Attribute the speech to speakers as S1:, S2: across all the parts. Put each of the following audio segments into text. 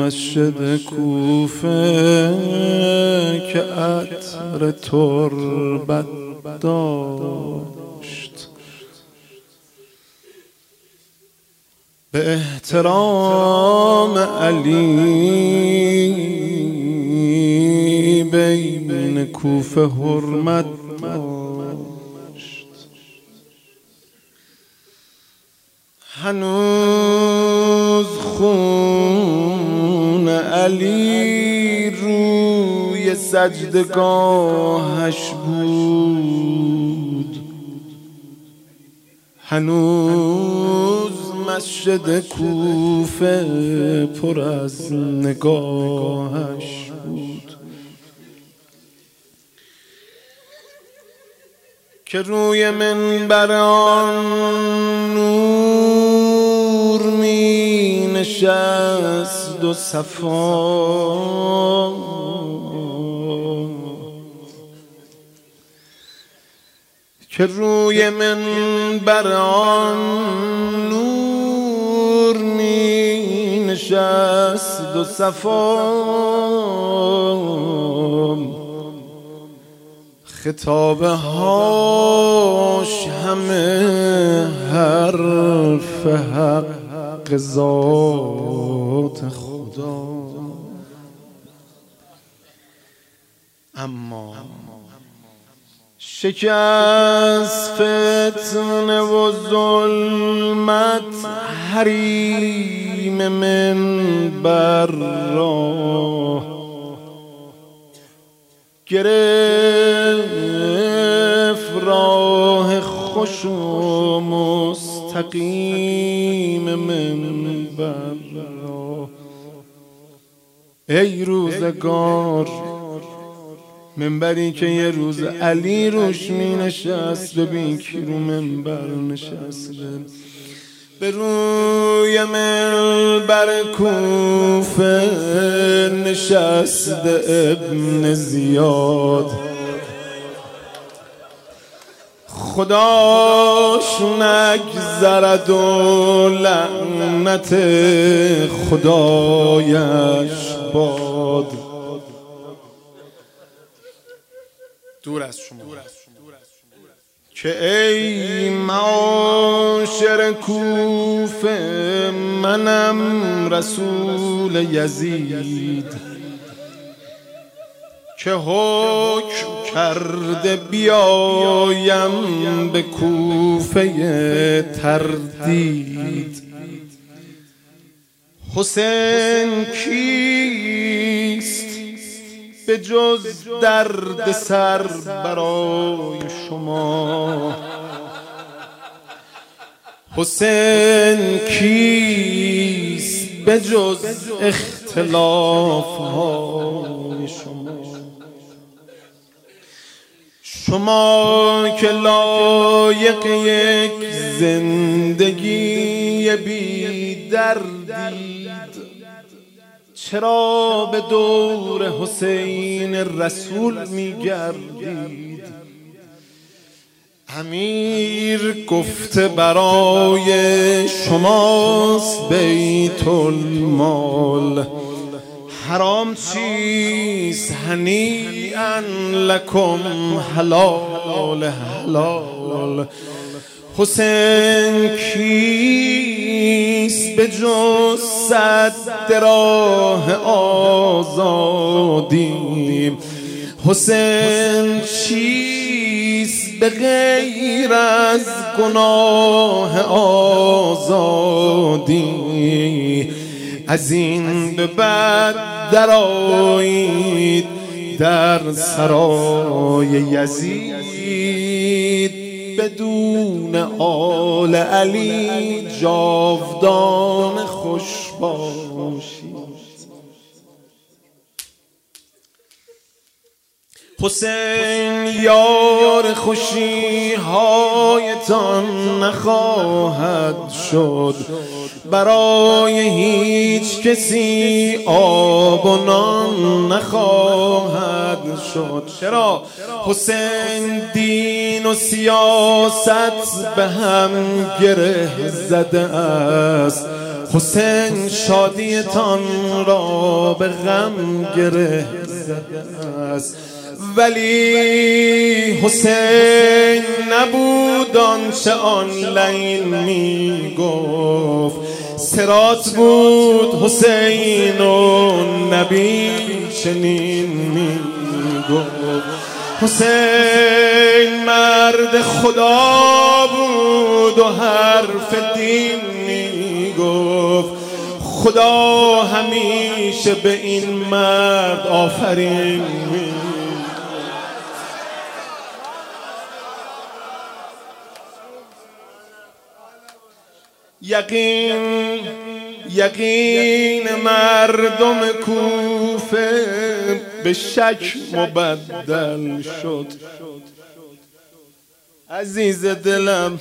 S1: مسجد کوفه که عطر تربت داشت، به احترام علی بین کوفه حرمت داشت. هنوز خون علی روی سجدگاهش بود، هنوز مسجد کوفه پر از نگاهش بود که روی منبر آن نور می نشست و صفا، که روی منبر آن نور می نشست و صفا، خطابه هاش همه حرف حق ذات خدا. اما شکست فتنه و ظلمت حریم منبر را، گرفت راه خوش و مستقیم منبر را. ای روزگار، منبری که یه روز علی روش می نشست، ببین کی رو منبر نشسته. به روی منبر کوفه نشسته ابن زیاد، خداش نگذرد و لعنت خدایش باد. دور از شما که ای معاشر کوفه، منم رسول یزید که حکم کرده بیایم به کوفه تردید. حسین کیست به جز درد سر برای شما؟ حسین کیست به جز اختلاف های شما؟ شما که لایق یک زندگی بی دردید، چرا به دور حسین رسول می‌گردید؟ امیر گفته برای شماست بیت المال، حرام چیست هنیئا لکم حلال حلال. حسین کیست به جز صد راه آزادی؟ حسین چیست به غیر از گناه آزادی؟ از این به بعد درآیید در سرای یزید، بدون آل علی جاودان خوش باشید. حسین یار خوشی هایتان نخواهد شد، برای هیچ کسی آب و نان نخواهد شد. چرا؟ حسین دین و سیاست به هم گره زده است، حسین شادیتان را به غم گره زده است، ولی حسین نبود آنچه آن لعین می گفت. صراط بود حسین و نبی چنین می گفت. حسین مرد خدا بود و حرف دین می گفت. خدا همیشه به این مرد آفرین می یقین مردم کوفه به شک مبدل شد. عزیز دلم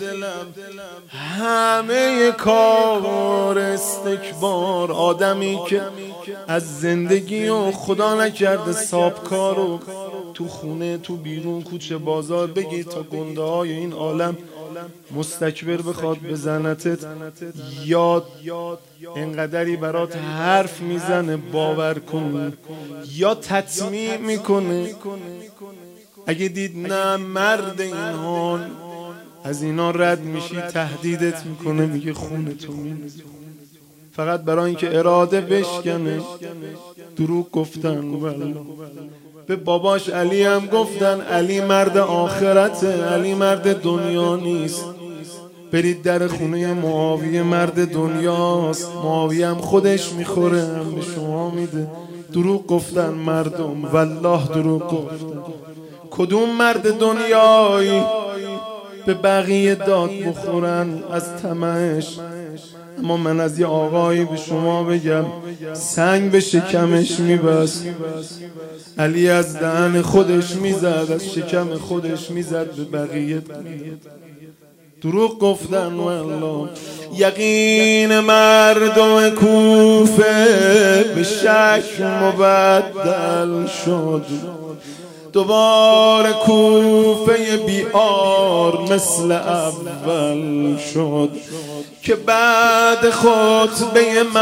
S1: همه کار استکبار، آدمی که از زندگی و خدا نکرده سابکار و تو خونه تو بیرون کوچه بازار بگیر تا گنده های این عالم مستکبر بخواد بزنتت، یاد انقدری برات حرف میزنه باور کن یا تطمیع میکنه. اگه دید نه مرد این حال از اینا رد میشی تهدیدت میکنه، میگه خونه تو میریزه. فقط برای اینکه اراده بشکنه دروغ گفتن. والله به باباش علی هم گفتن علی مرد آخرته، علی مرد دنیا نیست. برید در خونه معاویه مرد دنیاست، معاویه هم خودش میخوره هم به شما میده. دروغ گفتن مردم، والله دروغ گفتن. کدوم مرد دنیایی به بقیه داد بخورن از طمعش؟ اما من از یه آقایی به شما بگم سنگ به شکمش میبست. علی از دهن خودش میزد، از شکم خودش میزد به بقیه. دروغ گفتن والله. یقین مردم کوفه به شک مبدل شد. دوباره کوفه بیار مثل اول شد که بعد خطبه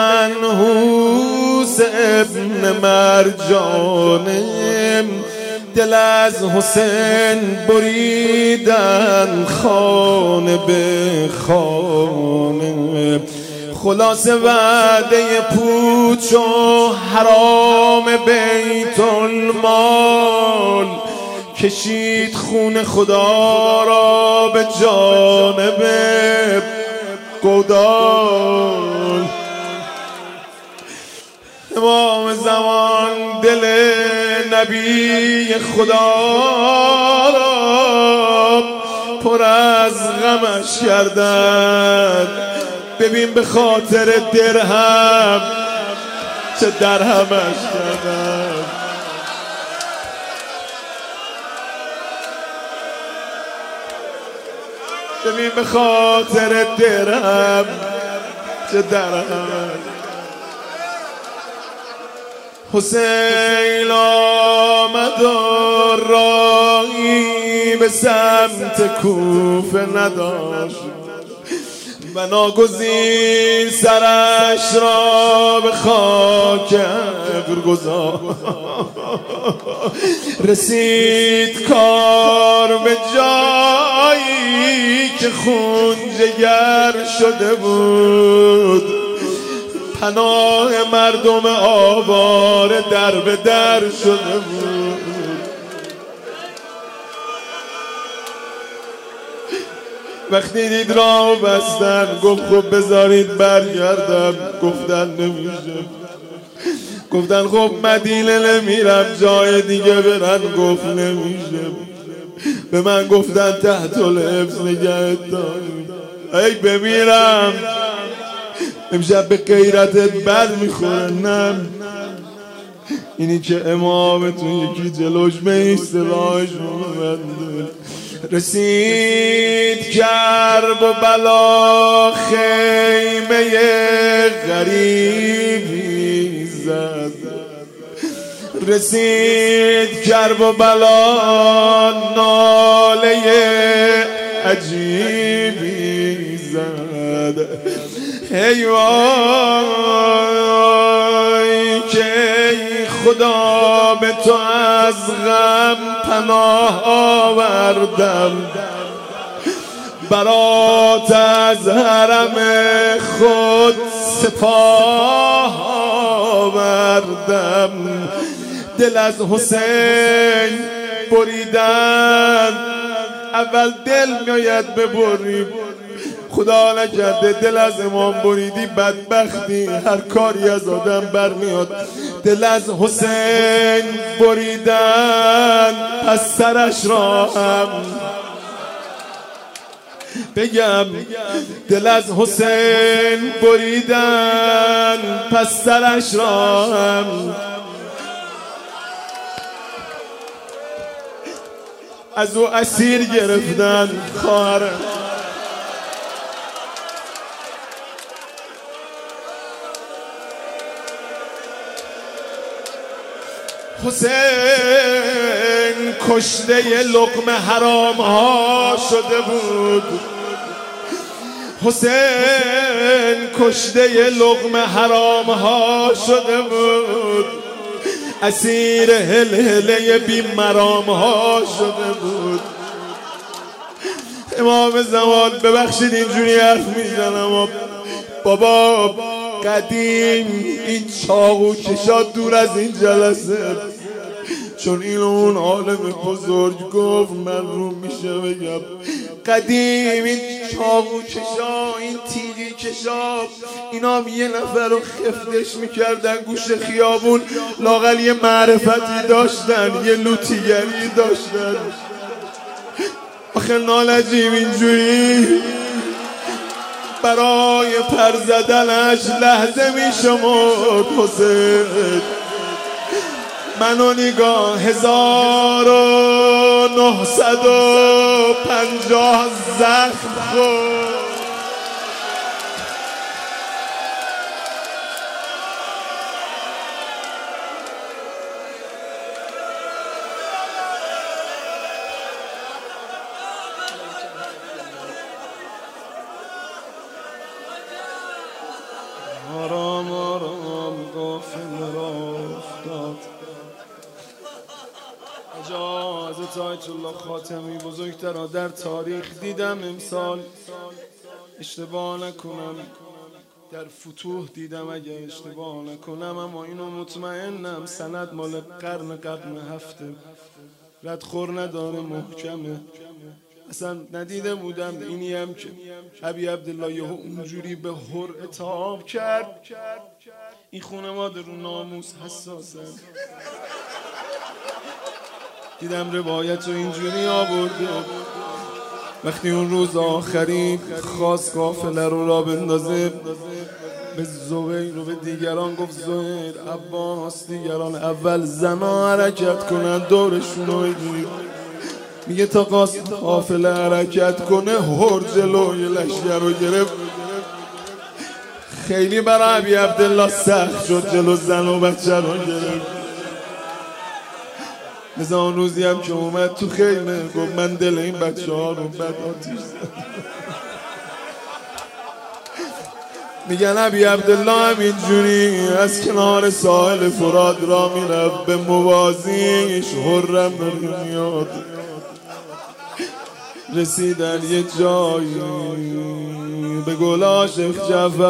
S1: منحوس ابن مرجانم دل از حسین بریدن خانه به خانه. خلاصه وعده پوچ و حرام بیت المال کشید خون خدا را به جانب گودال. امام زمان دل نبی خدا را پر از غمش کردند. ببین به خاطر درهم چه درهمش کردند. ببین به خاطر درهم چه درهمش. حسین آمد و راهی به سمت کوفه نداشت و ناگزیر سرش را به خاک قبر گذاشت. رسید کار به جایی که خون جگر شده بود. پناه مردم آواره در به در شده بود. وقتی دید راه بستن گفت خب بذارید برگردم. گفتن نمیشه. گفتن خب مدینه نمیرم جای دیگه برن. گفت نمیشه. به من گفتن تحت الحفظ نگهت داریم. ای بمیرم امشب به غیرتت بر میخوره. نه اینی که امامتون یکی جلوش میسته راهش بنده. رسید کرب و بلا خیمه غریبی زد. رسید کرب و بلا ناله عجیبی زد. ای وای که ای خدا به تو از غم پناه آوردم، برات از حرم خود سپاه آوردم. دل از حسین بریدن، اول دل میاید ببری، خدا نکرده دل از امام بریدی بدبختی، هر کاری از آدم برمیاد. دل از حسین بریدن، پس سرش را هم بگم. دل از حسین بریدن، پس سرش را هم از او اسیر گرفتن. خواهرم حسین کشته لقمه حرام ها شده بود، حسین کشته لقمه حرام ها شده بود، اسیر هلهله بی مرام ها شده بود. امام زمان ببخشید اینجوری حرف میزنم بابا، قدیم این چاقو کشاد دور از این جلسه، چون این اون عالم بزرگ گفت من رو میشه بگم. قدیم این چاقو کشا، این تیغی کشا، اینا یه نفر رو خفتش میکردن گوش خیابون، لااقل یه معرفتی داشتن، یه لوتیگری داشتن. آخه نالجیم اینجوری برای پر زدنش لحظه میشمرد. حسین منو نگاه 1950 زخم خورد. آرام آرام غافل را افتاد. اجازت آیت الله خاتمی بزرگترا در تاریخ دیدم امسال، اشتباه نکنم در فتوح دیدم اگه اشتباه نکنم، اما اینو مطمئنم سند مال قرن قبل هفته، ردخور نداره، محکمه. اصلا ندیده بودم اینی هم که ابی عبدالله یهو اونجوری به هر اتهام کرد. این خانواده رو ناموس حساسن. دیدم روایت رو اینجوری آورده، وقتی اون روز آخری خواست قافله رو را بندازه، به زبیر و به دیگران گفت زبیر، عباس، دیگران اول زنا حرکت کنن دورشون رو بگیرید. میگه تا قافله حرکت کنه هر جلوی لشگر رو گرفت. خیلی برای ابی عبدالله سخت شد جلو زن و بچه رو گرفت. مثل اون روزی هم که اومد تو خیمه گفت من دل این بچه ها رو بد آتیش زدم. میگن ابی عبدالله هم اینجوری از کنار ساحل فرات را میرفت، به موازیش حرم میاد. رسیدن یه جایی به گلا شیخ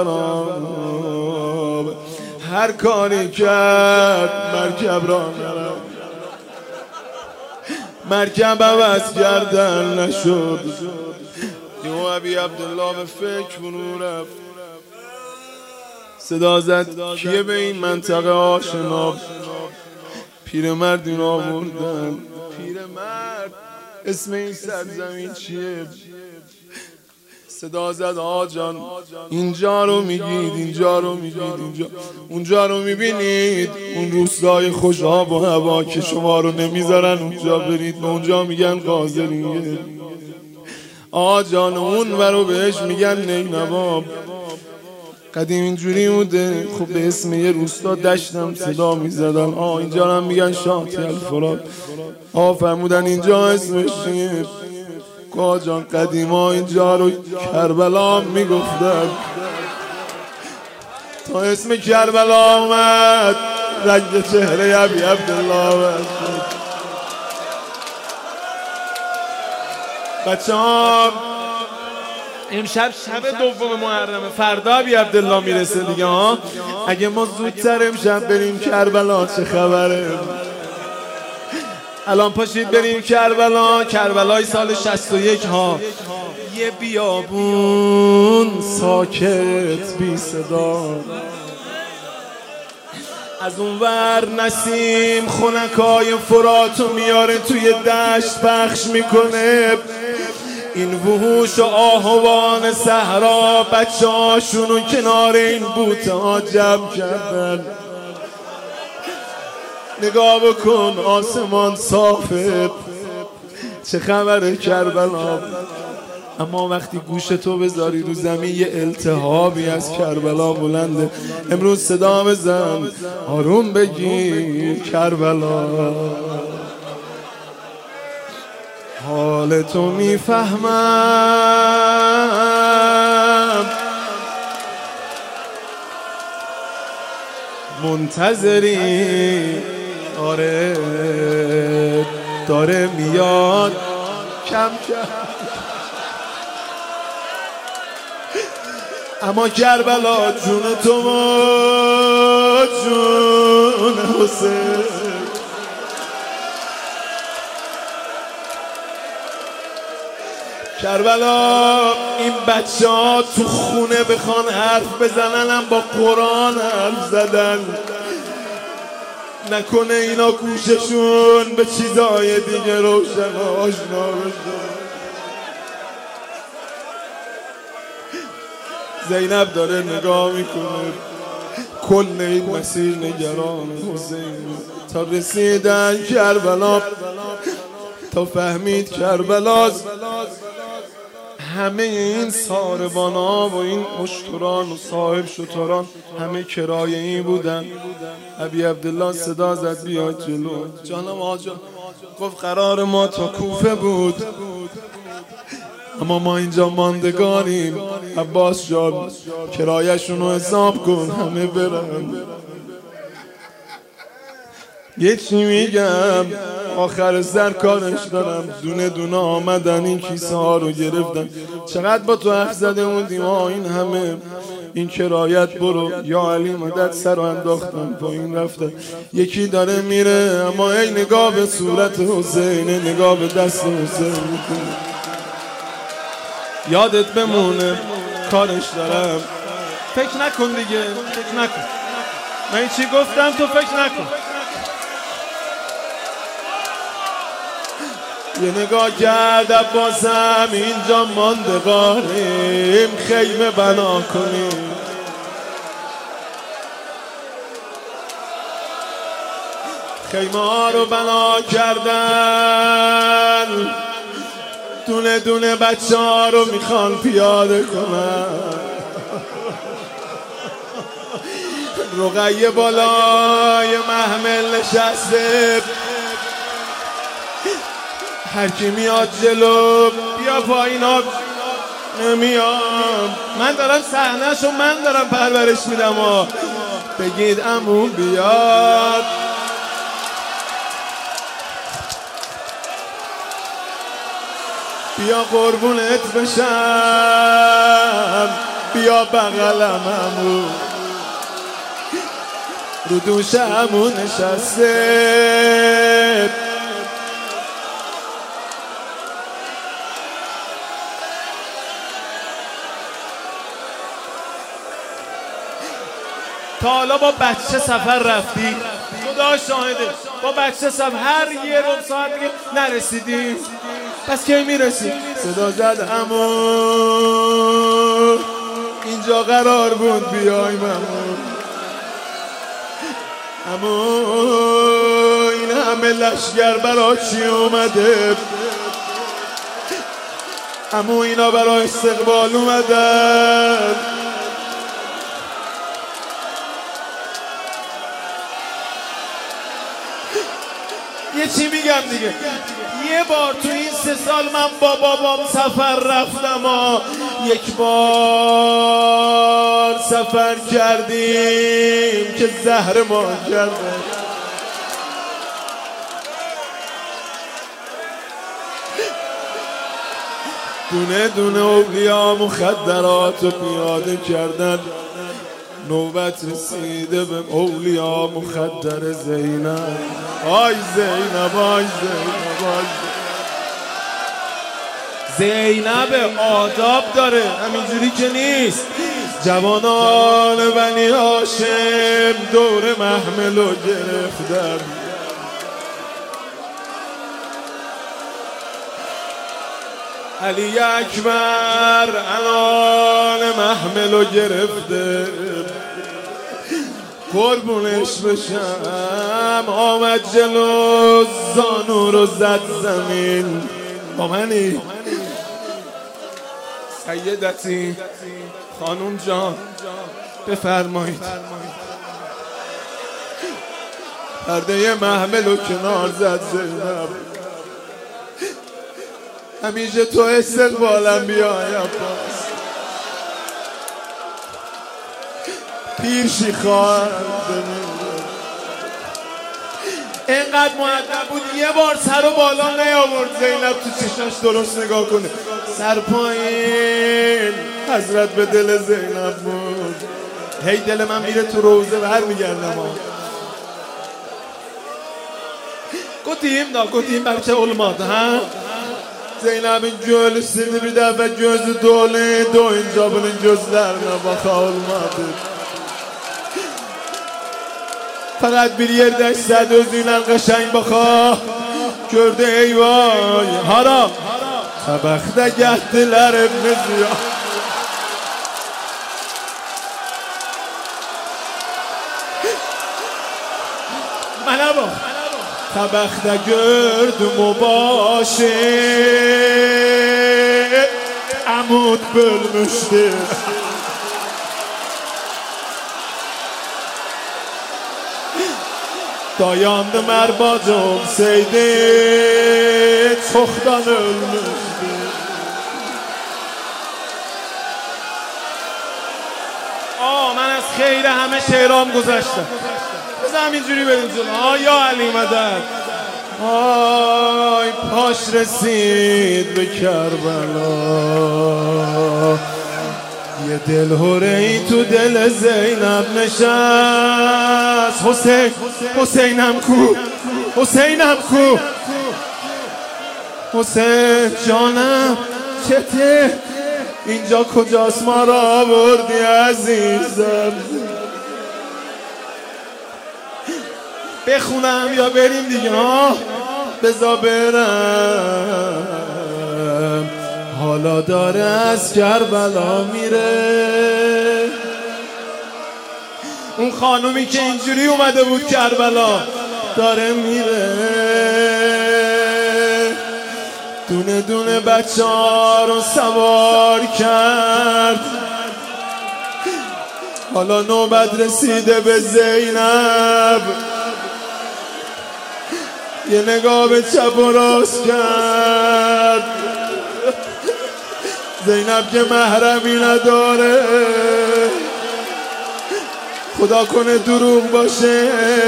S1: جعفران، هر کاری کرد مرکب را نرفت، مرکب عوض کردن نشد. یهو ابی عبدالله به فکر فرو رفت، صدا زد کیه به این منطقه آشنا؟ پیرمرد این آوردن. پیرمرد اسم این سرزمین چیه؟ صدا زد آجان اینجا رو میگید، اینجا رو میگید، اینجا اونجا رو میبینید، اون روستای خوش آب و هوا که شما رو نمیذارن اونجا برید، به اونجا میگن قاضریه. آجان اون ورو بهش میگن نینوا. قدیم اینجوری بوده. خب به اسم یه روستا دشتم صدا میزدن، اینجا هم میگن شاطئ الفرات. فرمودن اینجا اسمش چیه؟ جان قدیما اینجا رو کربلا میگفتن. تا اسم کربلا آمد رنگ چهره ابی عبدالله آمد. بچه ها امشب شب دوم محرمه، فردا ابی عبدالله میرسه دیگه ها. اگه ما زودتر امشب بریم کربلا چه خبره؟ الان پاشید بریم کربلا، کربلای سال 61 ها. یه بیابون ساکت بی صدا، از اون ور نسیم خنکای فراتو میاره توی دشت پخش میکنه. این وحوش و آهوان صحرا بچه هاشونو کنار این بوته ها جمع کردن. نگاه بکن آسمان صافه، چه خبره کربلا؟ اما وقتی گوشتو بذاری رو زمین یه التهابی از کربلا بلنده. امروز صدا بزن آروم بگی کربلا، حالتو میفهمم، منتظری آره داره میاد کم کم. اما کربلا جون تو و جون حسین، کربلا این بچه ها تو خونه بخوان حرف بزنن هم با قرآن حرف زدن. نکنه اینا گوششون به چیزای دیگه روشن و آشنا بشه. زینب داره نگاه میکنه، کل این مسیر نگران حسین. تا رسیدن کربلا، تا فهمید کربلاست، همه این ساربان ها و این اشتران و صاحب شتران همه کرایه‌ای بودن. ابی عبدالله صدا زد بیاید جلو. جانم آجا گفت قرار ما تا کوفه بود، اما ما اینجا ماندگاریم. عباس جان کرایه‌شون رو حساب کن همه برن. یه چی میگم آخر سر کارش دارم. دونه دونه آمدن این کیسه ها رو گرفتن. چقدر با تو حرف زده بودیم این همه این کرایت برو. یا علی مدد سر رو انداختن پایین رفتن. یکی داره میره اما ای نگاه به صورت حسین، نگاه به دست حسین میکنه. یادت بمونه کارش دارم. فکر نکن دیگه، فکر نکن. من چی گفتم تو فکر نکن. یه نگاه کرد عباسم اینجا ماندگاریم، خیمه بنا کنیم. خیمه ها رو بنا کردن، دونه دونه بچه ها رو میخوان پیاده کنن. رقیه بالای محمل نشسته، هر کی میاد جلو بیا پایین ها نمیام. من دارم صحنه‌شو من دارم پرورش میدم ها. بگید عمو بیاد، بیا قربونت بشم، بیا بغلم عمو. رو دوش عمو نشسته، تا حالا با بچه سفر رفتی؟ خدا شاهده با بچه سفر هر یه ربع ساعت دیگه نرسیدی؟ پس کی میرسی؟ صدا زد عمو اینجا قرار بود بیایم عمو این همه لشگر برا چی اومده؟ عمو اینا برا استقبال اومدن. یه چی میگم دیگه، یه بار تو این 3 سال من با بابام سفر رفتم یک بار سفر کردیم که زهر ما کرده، دونه دونه اولیا مخدرات رو پیاده کردن. نوبت رسیده به اولیا مخدر زینب. آی زینب، آی زینب، آی زینب آداب داره، همینجوری که نیست. جوانان بنی هاشم دور محملو گرفتن، علی اکبر انان محملو گرفته، قربونش بشم آمد جلو زانو رو زد زمین. با منی سیدتی خانوم جان بفرمایید. پرده محملو کنار زد زینب، همیشه تو استقبالم بیای عباس، پیرشی خواهد اینقدر مؤدب بود یه بار سر و بالا نیاورد زینب تو چشمش درست نگاه کنه، سر پایین. حضرت به دل زینب بود. هی دل من میره تو روزه برمیگردم. گفتیم بچه olmadı ha. Zeynep'in göğlüsünü bir defa gözü dolu, doyunca bunun gözlerine baka olmadı. Fakat bir yerde istedi özüyle qəşəng baka, gördü eyvay haram, tabaqda getdilər evimiz ya. Mənə bax, tabaqda gördüm o başı, amud bölmüşdü. Dayandım erbacı olsaydı, çoktan ölmüşdü. من از خیر همه شعرام گذشتم. بذار همینجوری بریم جلو. یا علی مدد. آی پاش رسید به کربلا، یه دل هره‌ای تو دل زینب نشست. حسینم کو، حسینم کو، حسین جانم چته، اینجا کجاست ما را آوردی عزیزم. بخونم یا بریم دیگه؟ بذار برم. حالا داره از کربلا میره، اون خانومی که اینجوری اومده بود کربلا داره میره. دونه دونه بچه ها رو سوار کرد. حالا نوبت رسیده به زینب، یه نگاه به چپ و راست کرد. زینب که محرمی نداره، خدا کنه دروغ باشه.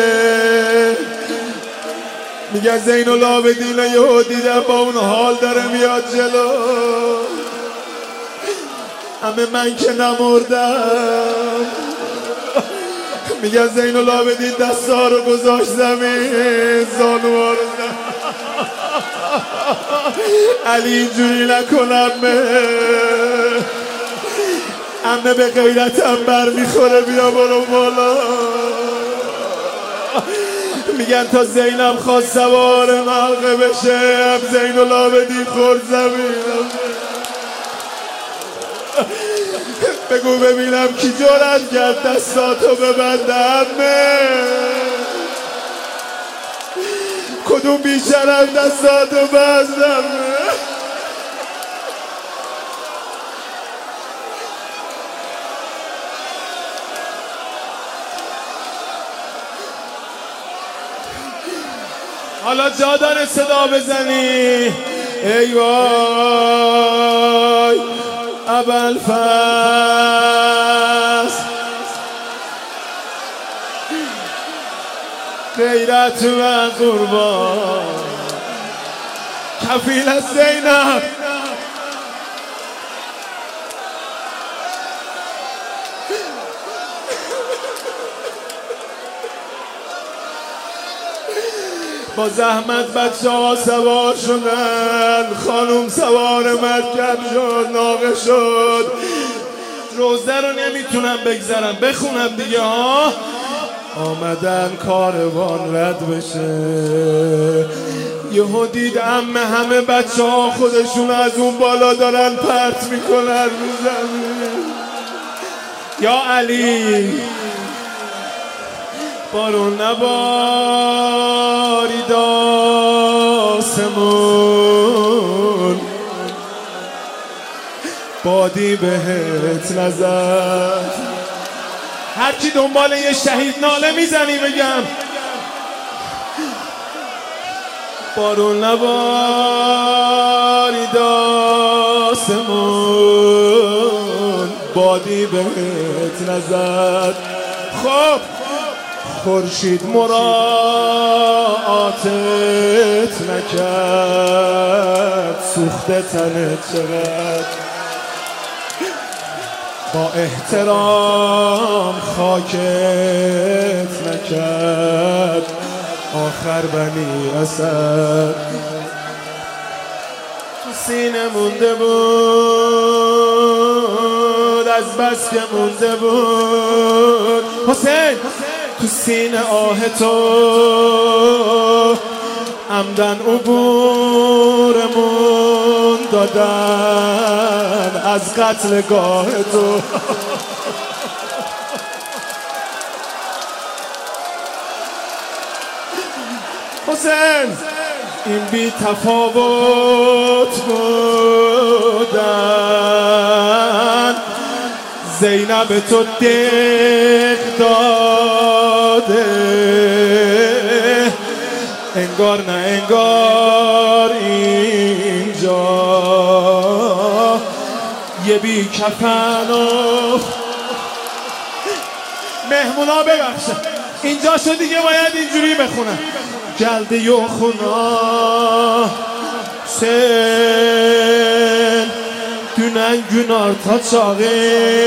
S1: میگه زین العابدین یهو دیدم با اون حال داره میاد جلو. همه من که نمردم. میگه زین العابدین دستا رو گذاشت زمین، زانوها رو زمین. علی اینجوری نکنم، امنه به غیرتم بر میخوره، بیا برو بالا. میگن تا زینب خواست سوار ملقه بشه، هم زین العابدین خورد زمین. بگو ببینم کی جرأت کرد دستاتو ببندم. کدوم بیشرف دستاتو بندم؟ حالا جا داره صدا بزنی. ای وای ابوالفضل غیرت و قربان کفیل از زینب با زحمت بچه ها سوار شدن، خانوم سوار مرکب شد، ناقه شد. روزه رو نمیتونم بگذرم بخونم دیگه ها. آمدن کاروان رد بشه، یهو دید همه بچه ها خودشون از اون بالا دارن پرت میکنن رو زمین. یا علی بارون نبارید آسمون، بادی بهت نزد. هر کی دنبال یه شهید ناله میزنی بگم بارون نبارید آسمون، بادی بهت نزد. خب خورشید مراعاتت نکرد، سوخته تنت چقدر. با احترام خاکت نکرد، آخر بنی اسد. تو سینه مونده بود از بس که مونده بود. حسین تو سینه آه تو عمدن عبورمون دادن از قتلگاه تو. حسین این بی تفاوت بودن، زینب تو دق داده، انگار نه انگار اینجا یه بی کفن و مهمونا ببخشن اینجا شد دیگه باید اینجوری بخونن. جلده یو خونا sen dünen gün arta çağı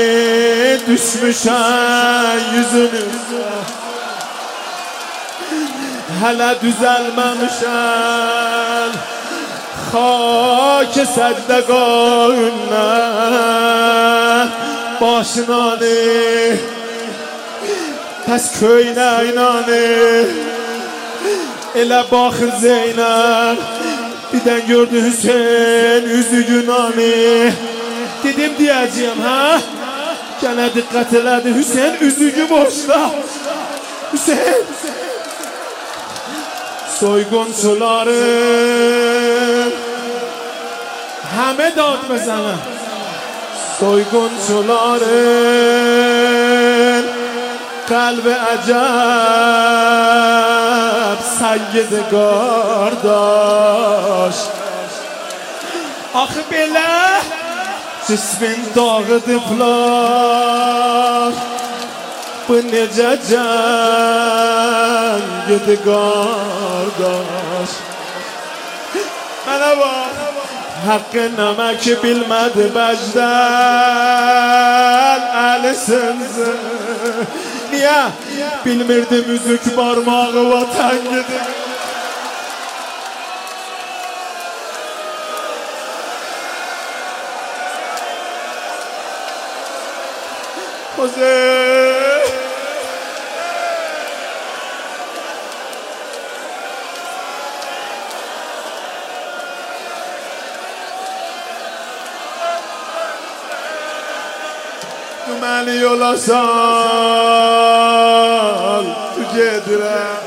S1: düşmüşen yüzünüze, hele düzelmemişen خاک صدقایından başınanı pes köyüne inanı ele bakır Zeynep birden gördü Hüseyin yüzü günanı. Dedim diyeceğim ha, gene dikkat elədi Hüseyin üzücü boşda. Hüseyin soyguncuların همه داد بزنن، soyguncuların قلب عجب سیدگار داشت. آخه بله جسمین dağıdıblar bu necə cəngidi qardaş. Mənə bax haqqı nəməki bilmədi bəcdən əlisinzi. Niyə? Bilmirdi müzik barmağı vatan gidi. Hüseyin تو منی yola sal tu gedirəm.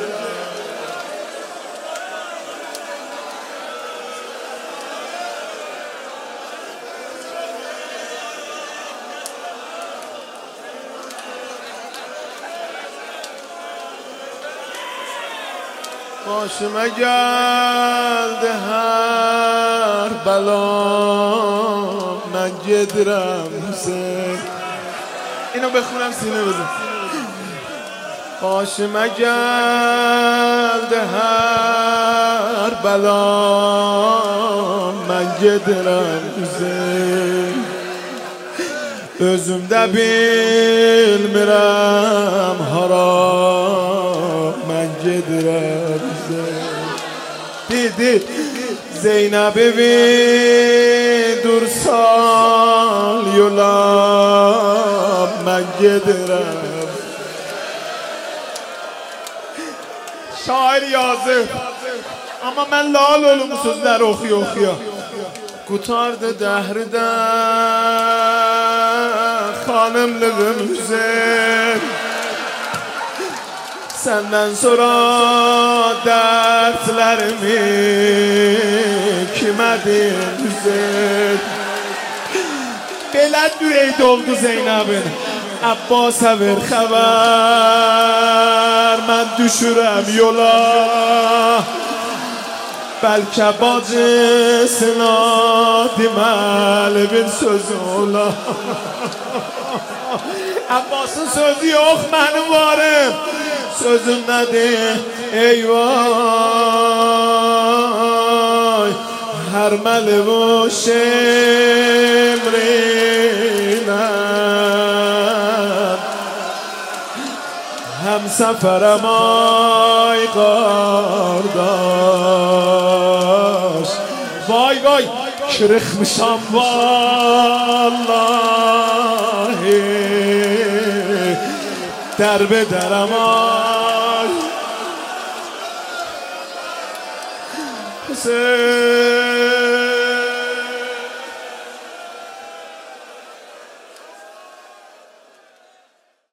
S1: başıma geldi her belam, ben گدرم حسین. اینو بخونم سینه بزن. باشه مگرد هر بلا من گدرم حسین. Özümdə bilmirəm hara mən gedirəm dedi Zeynəb evi dursal yola mən gedirəm. Şair yazır amma mən lal olum sözləri oxuya Qutardı dəhridən xanımlığım Hüseyin. Səndən sonra dərdlərimi kimə deyim Hüseyin. Belə ürək doldu Zeynəbin. Abbasa ver xəbər, mən düşürəm yola. Bəlkə bacısına deməli bir söz ola. Abbasın sözü yox, mənim varım. Sözün nədir? Eyvay hərməli bu şemrinə Həm səfərəm ay qardaş. Vay vay kırıkmışam vallahi derbederem ay Hüseyin.